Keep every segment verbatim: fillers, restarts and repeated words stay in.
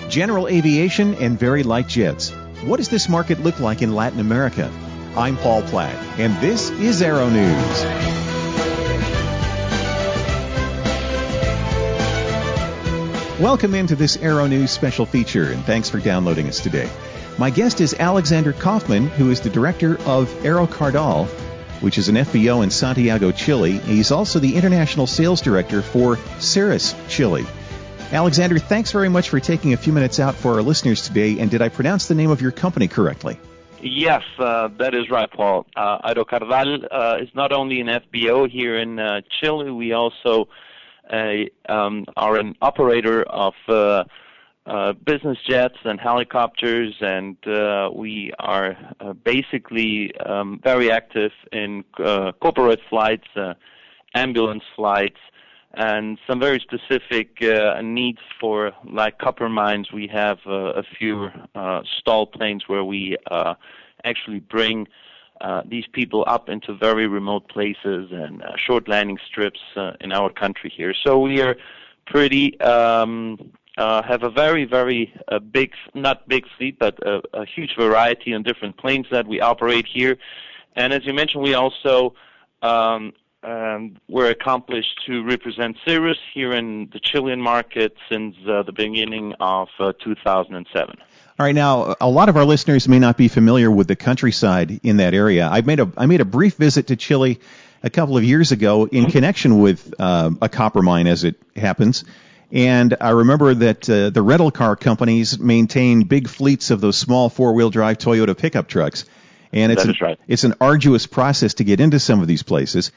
General aviation and very light jets. What does this market look like in Latin America? I'm Paul Platt, and this is Aero News. Welcome into this Aero News special feature, and thanks for downloading us today. My guest is Alexander Kaufman, who is the director of Aerocardal, which is an F B O in Santiago, Chile. He's also the international sales director for Cirrus Chile. Alexander, thanks very much for taking a few minutes out for our listeners today. And did I pronounce the name of your company correctly? Yes, uh, that is right, Paul. Uh, Aerocardal uh, is not only an F B O here in uh, Chile. We also uh, um, are an operator of uh, uh, business jets and helicopters, and uh, we are uh, basically um, very active in uh, corporate flights, uh, ambulance flights, and some very specific uh, needs for, like copper mines. We have uh, a few uh, stall planes where we uh, actually bring uh, these people up into very remote places and uh, short landing strips uh, in our country here. So we are pretty, um, uh, have a very, very uh, big, not big fleet, but a, a huge variety on different planes that we operate here. And as you mentioned, we also um, Um, we're accomplished to represent Cirrus here in the Chilean market since uh, the beginning of uh, two thousand seven. All right, now a lot of our listeners may not be familiar with the countryside in that area. I made a I made a brief visit to Chile a couple of years ago in connection with uh, a copper mine, as it happens, and I remember that uh, the rental car companies maintain big fleets of those small four-wheel drive Toyota pickup trucks, and it's that an, is right. it's an arduous process to get into some of these places.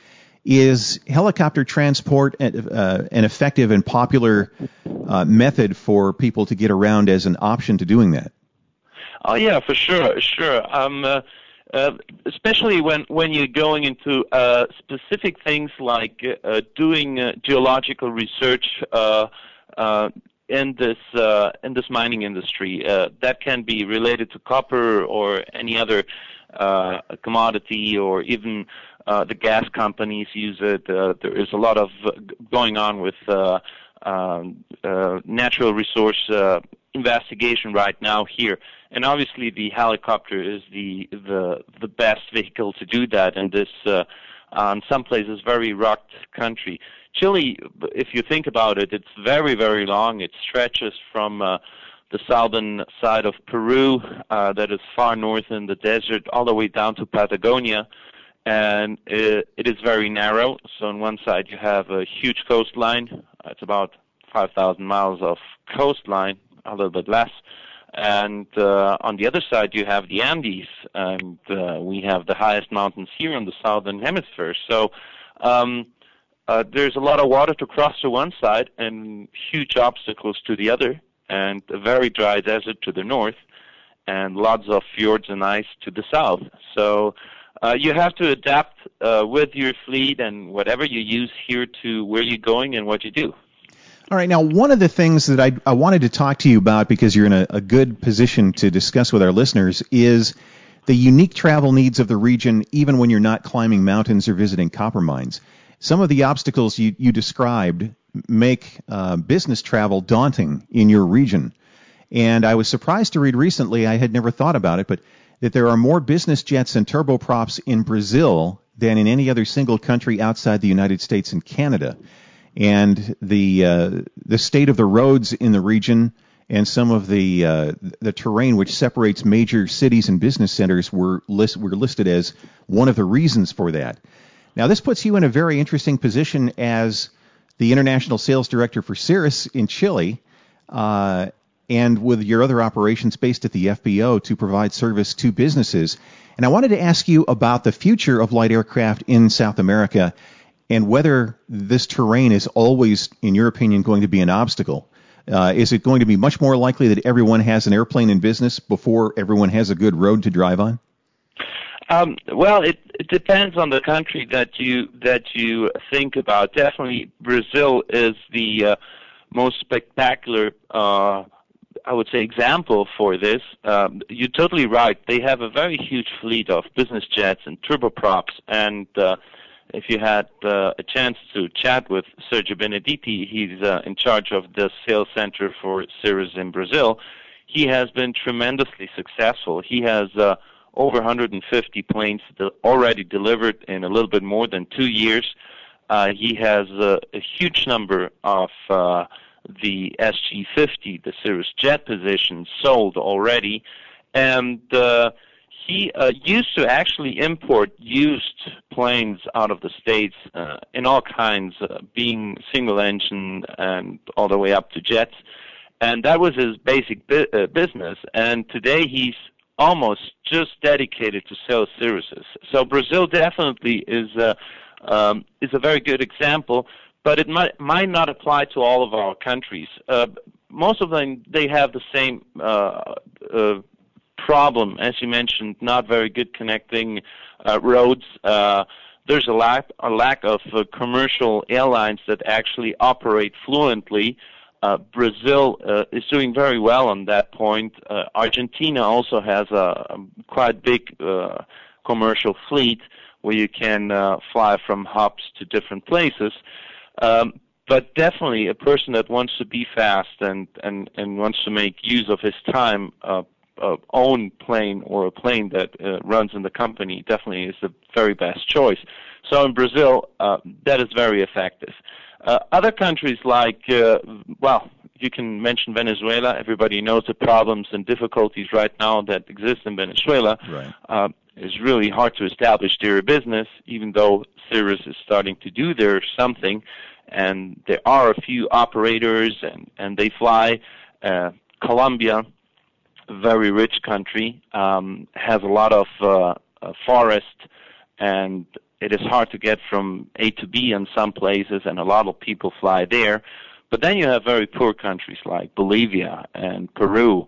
Is helicopter transport uh, an effective and popular uh, method for people to get around as an option to doing that? Oh yeah, for sure, sure. Um, uh, uh, especially when when you're going into uh, specific things like uh, doing uh, geological research uh, uh, in this uh, in this mining industry. Uh, that can be related to copper or any other uh, commodity, or even Uh, the gas companies use it. Uh, there is a lot of uh, going on with uh, um, uh, natural resource uh, investigation right now here, and obviously the helicopter is the the the best vehicle to do that in this uh, on some places very rugged country. Chile, if you think about it, it's very very long. It stretches from uh, the southern side of Peru, uh, that is far north in the desert, all the way down to Patagonia. And it, it is very narrow. So on one side you have a huge coastline. It's about five thousand miles of coastline, a little bit less. And uh, on the other side you have the Andes, and uh, we have the highest mountains here in the southern hemisphere. So um, uh, there's a lot of water to cross to one side and huge obstacles to the other, and a very dry desert to the north, and lots of fjords and ice to the south. So Uh, you have to adapt uh, with your fleet and whatever you use here to where you're going and what you do. All right. Now, one of the things that I, I wanted to talk to you about, because you're in a, a good position to discuss with our listeners, is the unique travel needs of the region, even when you're not climbing mountains or visiting copper mines. Some of the obstacles you, you described make uh, business travel daunting in your region. And I was surprised to read recently, I had never thought about it, but that there are more business jets and turboprops in Brazil than in any other single country outside the United States and Canada. And the uh, the state of the roads in the region and some of the uh, the terrain which separates major cities and business centers were list, were listed as one of the reasons for that. Now, this puts you in a very interesting position as the international sales director for Cirrus in Chile, uh, and with your other operations based at the F B O to provide service to businesses. And I wanted to ask you about the future of light aircraft in South America and whether this terrain is always, in your opinion, going to be an obstacle. Uh, is it going to be much more likely that everyone has an airplane in business before everyone has a good road to drive on? Um, well, it, it depends on the country that you that you think about. Definitely, Brazil is the uh, most spectacular uh I would say, example for this. Um, you're totally right. They have a very huge fleet of business jets and turboprops, and uh, if you had uh, a chance to chat with Sergio Benedetti, he's uh, in charge of the sales center for Cirrus in Brazil. He has been tremendously successful. He has uh, over one hundred fifty planes de- already delivered in a little bit more than two years. Uh, he has uh, a huge number of uh, the S G fifty, the Cirrus jet positions, sold already. And uh, he uh, used to actually import used planes out of the States uh, in all kinds, uh, being single engine and all the way up to jets. And that was his basic bu- uh, business. And today he's almost just dedicated to sell Cirruses. So Brazil definitely is a, um, is a very good example, but it might, might not apply to all of our countries. Uh, most of them, they have the same uh, uh, problem, as you mentioned, not very good connecting uh, roads. Uh, there's a lack, a lack of uh, commercial airlines that actually operate fluently. Uh, Brazil uh, is doing very well on that point. Uh, Argentina also has a, a quite big uh, commercial fleet where you can uh, fly from hubs to different places. Um, but definitely a person that wants to be fast and, and, and wants to make use of his time, uh, uh, own plane or a plane that uh, runs in the company definitely is the very best choice. So in Brazil, uh, that is very effective. Uh, other countries like, uh, well, you can mention Venezuela. Everybody knows the problems and difficulties right now that exist in Venezuela. Right. Uh, it's really hard to establish their business, even though Cirrus is starting to do their something. And there are a few operators, and, and they fly. Uh, Colombia, a very rich country, um, has a lot of uh, uh, forest, and it is hard to get from A to B in some places, and a lot of people fly there. But then you have very poor countries like Bolivia and Peru,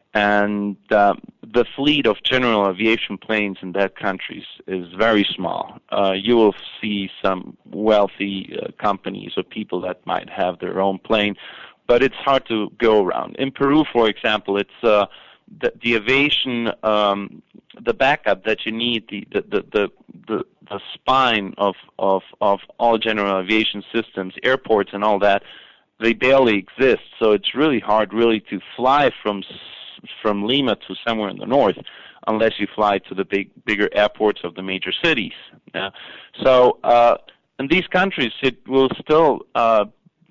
and uh, the fleet of general aviation planes in that countries is very small. Uh, you will see some wealthy uh, companies or people that might have their own plane, but it's hard to go around. In Peru, for example, it's uh, the, the aviation, um, the backup that you need, the the the the, the, the spine of, of of all general aviation systems, airports, and all that. They barely exist, so it's really hard, really, to fly from from Lima to somewhere in the north, unless you fly to the big bigger airports of the major cities. Yeah. So uh, in these countries, it will still uh,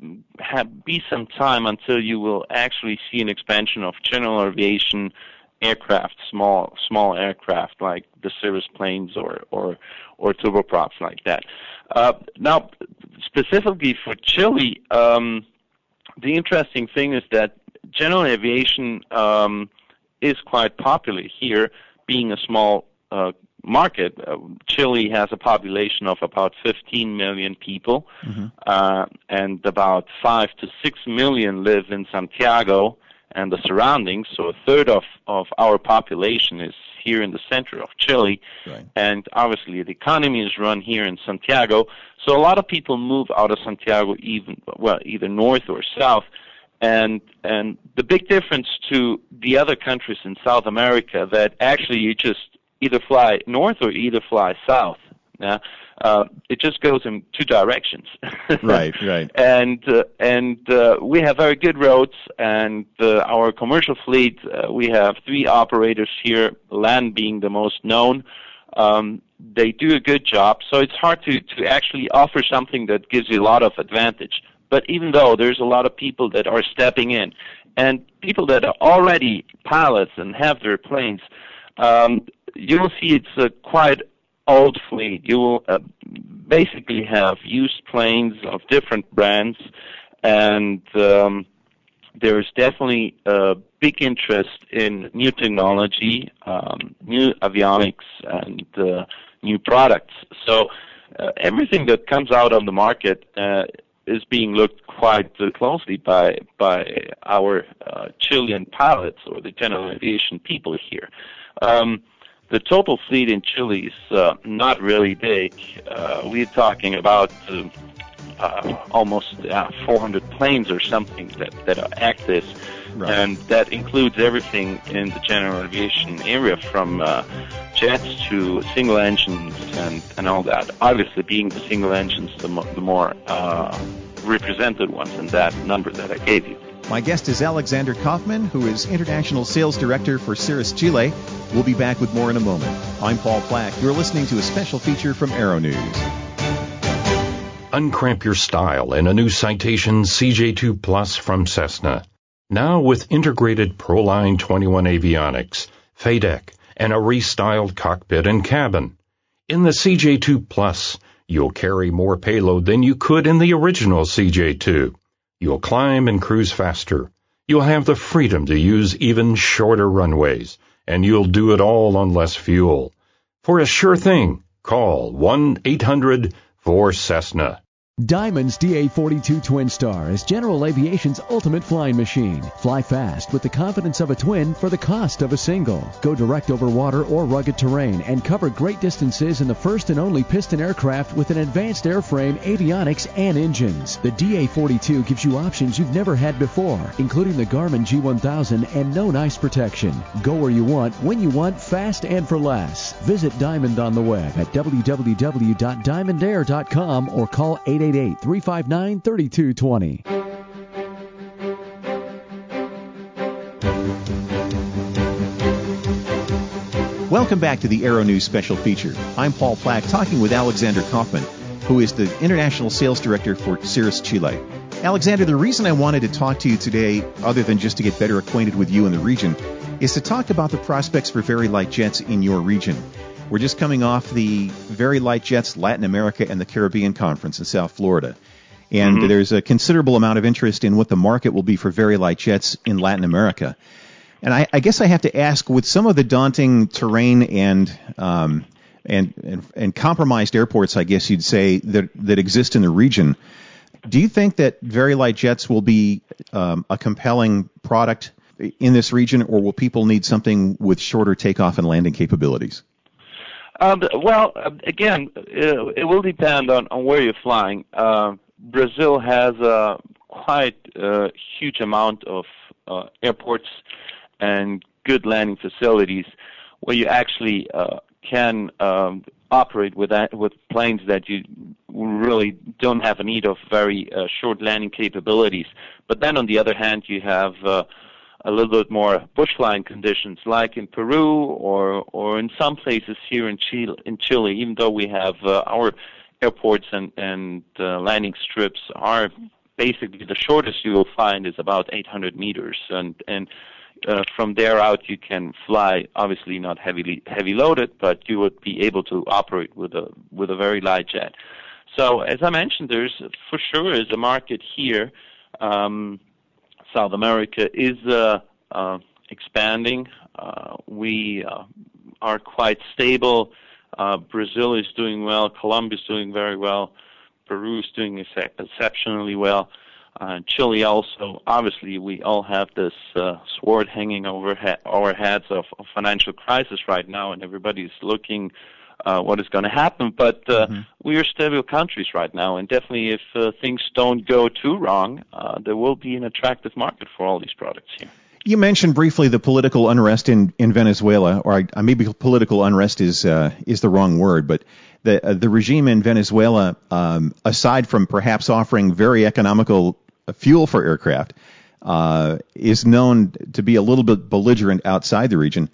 have, be some time until you will actually see an expansion of general aviation aircraft, small small aircraft like the Cirrus planes or or or turboprops like that. Uh, now, specifically for Chile, um, the interesting thing is that general aviation um, is quite popular here, being a small uh, market. Uh, Chile has a population of about fifteen million people, mm-hmm. uh, and about five to six million live in Santiago and the surroundings. So a third of, of our population is here in the center of Chile, right. And obviously the economy is run here in Santiago. So a lot of people move out of Santiago, even well, either north or south. And and the big difference to the other countries in South America that actually you just either fly north or either fly south. Yeah, uh, it just goes in two directions. Right, right. And uh, and uh, we have very good roads, and uh, our commercial fleet. Uh, we have three operators here, land being the most known. Um, they do a good job, so it's hard to to actually offer something that gives you a lot of advantage. But even though there's a lot of people that are stepping in, and people that are already pilots and have their planes, um, you'll see it's a quite old fleet. You will uh, basically have used planes of different brands, and um, there's definitely a big interest in new technology, um, new avionics, and uh, new products. So uh, everything that comes out on the market uh, is being looked quite uh, closely by by our uh, Chilean pilots or the general aviation people here. Um, the total fleet in Chile is uh, not really big. Uh, we're talking about uh, uh, almost uh, four hundred planes or something that, that are active. Right. And that includes everything in the general aviation area, from uh, jets to single engines and, and all that. Obviously, being the single engines, the, mo- the more uh, represented ones in that number that I gave you. My guest is Alexander Kaufman, who is International Sales Director for Cirrus Chile. We'll be back with more in a moment. I'm Paul Plack. You're listening to a special feature from Aero News. Uncramp your style in a new Citation C J two Plus from Cessna. Now with integrated Proline twenty-one avionics, F A D E C, and a restyled cockpit and cabin. In the C J two Plus, you'll carry more payload than you could in the original C J two. You'll climb and cruise faster. You'll have the freedom to use even shorter runways, and you'll do it all on less fuel. For a sure thing, call one eight hundred four Cessna. Diamond's D A forty-two Twin Star is General Aviation's ultimate flying machine. Fly fast with the confidence of a twin for the cost of a single. Go direct over water or rugged terrain and cover great distances in the first and only piston aircraft with an advanced airframe, avionics, and engines. The D A forty-two gives you options you've never had before, including the Garmin G one thousand and no ice protection. Go where you want, when you want, fast and for less. Visit Diamond on the web at w w w dot diamond air dot com or call eight eight eight, three five nine, three two two zero. Welcome back to the Aero News special feature. I'm Paul Plack, talking with Alexander Kaufman, who is the International Sales Director for Cirrus Chile. Alexander, the reason I wanted to talk to you today, other than just to get better acquainted with you and the region, is to talk about the prospects for very light jets in your region. We're just coming off the Very Light Jets Latin America and the Caribbean Conference in South Florida. And mm-hmm. there's a considerable amount of interest in what the market will be for very light jets in Latin America. And I, I guess I have to ask, with some of the daunting terrain and, um, and and and compromised airports, I guess you'd say, that, that exist in the region, do you think that very light jets will be um, a compelling product in this region, or will people need something with shorter takeoff and landing capabilities? Um, well, again, it, it will depend on, on where you're flying. Uh, Brazil has a quite uh, huge amount of uh, airports and good landing facilities where you actually uh, can um, operate with that, with planes that you really don't have a need of very uh, short landing capabilities. But then on the other hand, you have uh, a little bit more bush flying conditions, like in Peru or or in some places here in Chile. In Chile, even though we have uh, our airports and and uh, landing strips are basically the shortest you will find is about eight hundred meters, and and uh, from there out you can fly. Obviously not heavily heavy loaded, but you would be able to operate with a with a very light jet. So as I mentioned, there's for sure is a market here. Um, South America is uh, uh, expanding. Uh, we uh, are quite stable. Uh, Brazil is doing well. Colombia is doing very well. Peru is doing ex- exceptionally well. Uh, Chile also. Obviously, we all have this uh, sword hanging over ha- our heads of, of financial crisis right now, and everybody's looking uh, what is going to happen. But uh, mm-hmm. we are stable countries right now, and definitely if uh, things don't go too wrong, uh, there will be an attractive market for all these products here. You mentioned briefly the political unrest in, in Venezuela, or I, maybe political unrest is uh, is the wrong word, but the uh, the regime in Venezuela, um, aside from perhaps offering very economical fuel for aircraft, uh, is known to be a little bit belligerent outside the region.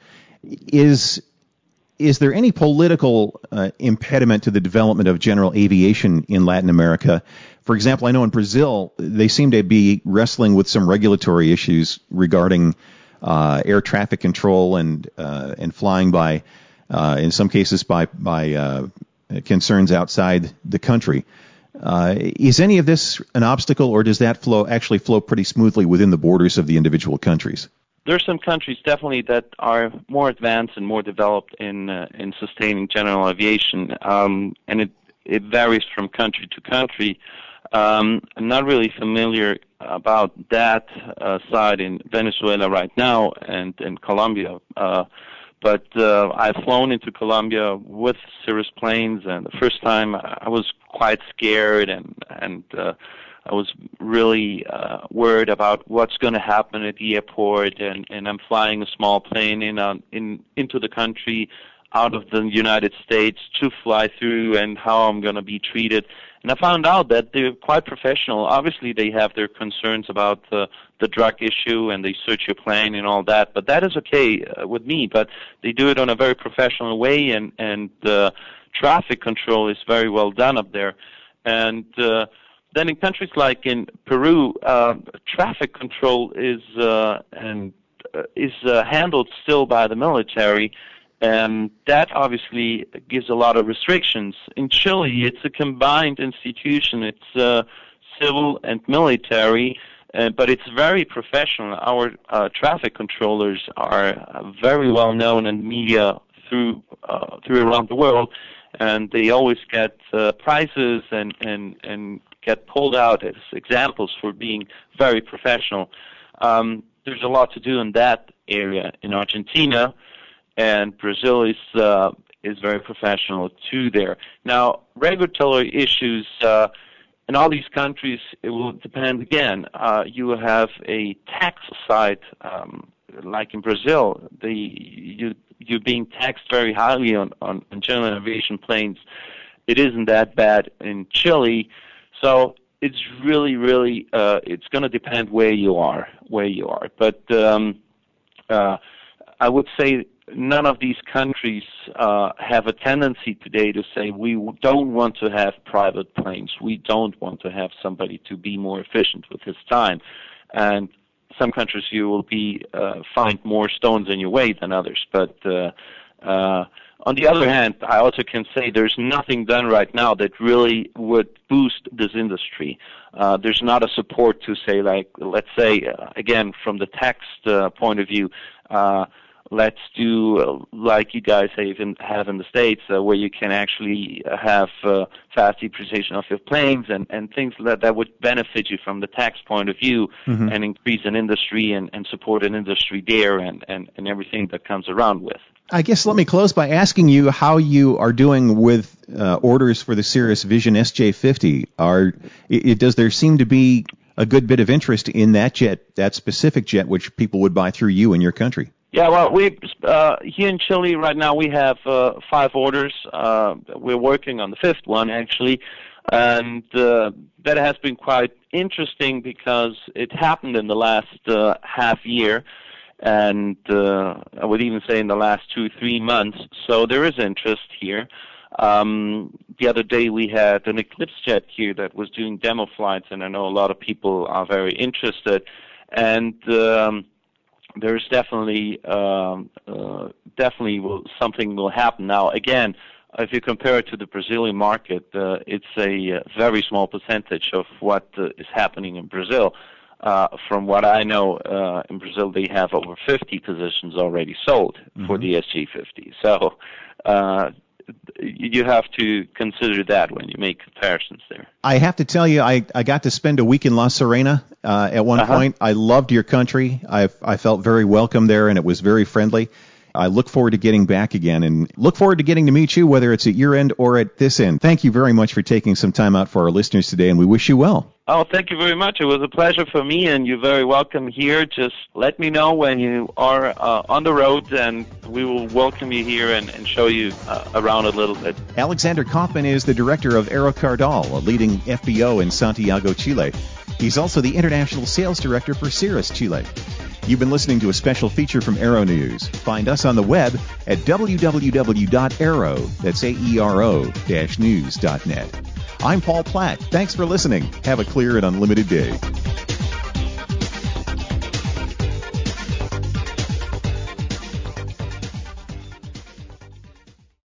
Is Is there any political uh, impediment to the development of general aviation in Latin America? For example, I know in Brazil, they seem to be wrestling with some regulatory issues regarding uh, air traffic control and uh, and flying by, uh, in some cases, by by uh, concerns outside the country. Uh, is any of this an obstacle, or does that flow actually flow pretty smoothly within the borders of the individual countries? There are some countries definitely that are more advanced and more developed in uh, in sustaining general aviation, um, and it it varies from country to country. Um, I'm not really familiar about that uh, side in Venezuela right now and in Colombia, uh, But uh, I've flown into Colombia with Cirrus planes, and the first time I was quite scared, and and uh, I was really uh, worried about what's going to happen at the airport, and, and I'm flying a small plane in, uh, in into the country out of the United States to fly through, and how I'm going to be treated. And I found out that they're quite professional. Obviously, they have their concerns about the, the drug issue, and they search your plane and all that, but that is okay uh, with me. But they do it on a very professional way, and, and uh, traffic control is very well done up there. And uh, then in countries like in Peru, uh, traffic control is uh, and uh, is uh, handled still by the military, and that obviously gives a lot of restrictions. In Chile, it's a combined institution. It's uh, civil and military, uh, but it's very professional. Our uh, traffic controllers are uh, very well known in media through uh, through around the world, and they always get uh, prizes and, and, and get pulled out as examples for being very professional. Um, there's a lot to do in that area. In Argentina, and Brazil is uh, is very professional too there. Now, regulatory issues uh, in all these countries, it will depend again. Uh, you have a tax side, um, like in Brazil, the you you're being taxed very highly on, on, on general aviation planes. It isn't that bad in Chile, so it's really, really uh, it's going to depend where you are, where you are. But um, uh, I would say none of these countries uh, have a tendency today to say we don't want to have private planes. We don't want to have somebody to be more efficient with his time. And some countries you will be uh, find more stones in your way than others. But uh, uh, on the other hand, I also can say there's nothing done right now that really would boost this industry. Uh, there's not a support to say, like, let's say, uh, again, from the tax uh, point of view, uh, let's do uh, like you guys have in, have in the States, uh, where you can actually have uh, fast depreciation of your planes and, and things that, that would benefit you from the tax point of view, mm-hmm. and increase an industry and, and support an industry there and, and, and everything that comes around with. I guess let me close by asking you how you are doing with uh, orders for the Cirrus Vision S J fifty. Are it, does there seem to be a good bit of interest in that jet, that specific jet, which people would buy through you in your country? Yeah, well, we uh, here in Chile right now we have uh, five orders. Uh, we're working on the fifth one actually, and uh, that has been quite interesting because it happened in the last uh, half year, and uh, I would even say in the last two, three months. So there is interest here. Um, the other day we had an Eclipse jet here that was doing demo flights, and I know a lot of people are very interested, and um, there's definitely um, uh, definitely will, something will happen. Now, again, if you compare it to the Brazilian market, uh, it's a uh, very small percentage of what uh, is happening in Brazil. Uh, from what I know, uh, in Brazil they have over fifty positions already sold, mm-hmm. for the S J fifty. So uh, you have to consider that when you make comparisons there. I have to tell you, I, I got to spend a week in La Serena uh, at one uh-huh. point. I loved your country. I I felt very welcome there, and it was very friendly. I look forward to getting back again, and look forward to getting to meet you, whether it's at your end or at this end. Thank you very much for taking some time out for our listeners today, and we wish you well. Oh, thank you very much. It was a pleasure for me, and you're very welcome here. Just let me know when you are uh, on the road, and we will welcome you here and, and show you uh, around a little bit. Alexander Kaufman is the director of Aerocardal, a leading F B O in Santiago, Chile. He's also the international sales director for Cirrus Chile. You've been listening to a special feature from Aero News. Find us on the web at w w w dot aero, that's A E R O, dash news dot net. I'm Paul Platt. Thanks for listening. Have a clear and unlimited day.